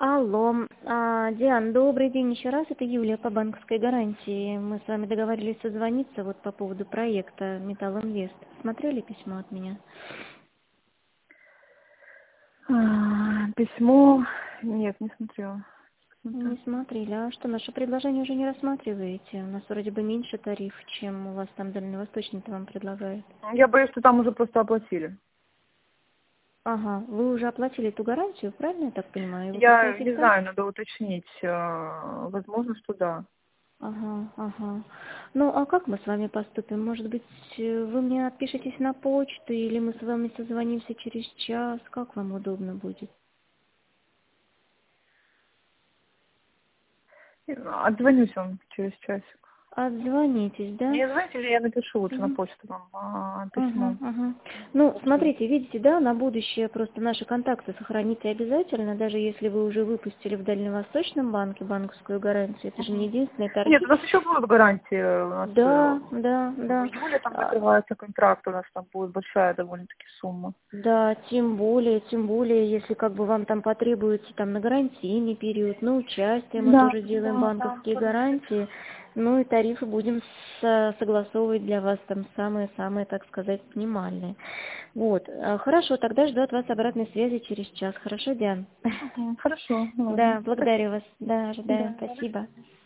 Алло, Диан, добрый день еще раз. Это Юлия по банковской гарантии. Мы с вами договорились созвониться вот по поводу проекта Металл Инвест. Смотрели письмо от меня? Письмо. Нет, не смотрела. Не смотрели. А что, наше предложение уже не рассматриваете? У нас вроде бы меньше тариф, чем у вас там Дальневосточный-то вам предлагает. Я боюсь, что там уже просто оплатили. Ага, вы уже оплатили эту гарантию, правильно я так понимаю? И вы Я пытаетесь не дальше? знаю, надо уточнить. Возможно, что да. Ага, ага. Ну, а как мы с вами поступим? Может быть, вы мне отпишитесь на почту, или мы с вами созвонимся через час? Как вам удобно будет? Отзвонюсь вам через часик. Отзвонитесь, да? Не звоните, или я напишу лучше на Мгм. почту вам Ага, письмо. ага. Ну, Хорошо. смотрите, видите, да, на будущее просто наши контакты сохраните обязательно, даже если вы уже выпустили в Дальневосточном банке банковскую гарантию, это же не единственный Нет, у тариф. нас еще будут гарантии. У нас Да, да, в да. июле там А, закрывается контракт, у нас там будет большая довольно-таки сумма. Да, тем более, если как бы вам там потребуется там на гарантийный период, на участие мы Да, тоже делаем да, да. банковские гарантии, ну и тарифы будем согласовывать для вас там самые-самые, так сказать, минимальные. Вот, хорошо, тогда жду от вас обратной связи через час. Хорошо, Диан? Хорошо, ладно. Да, благодарю вас. Да, ожидаем. Да. Спасибо.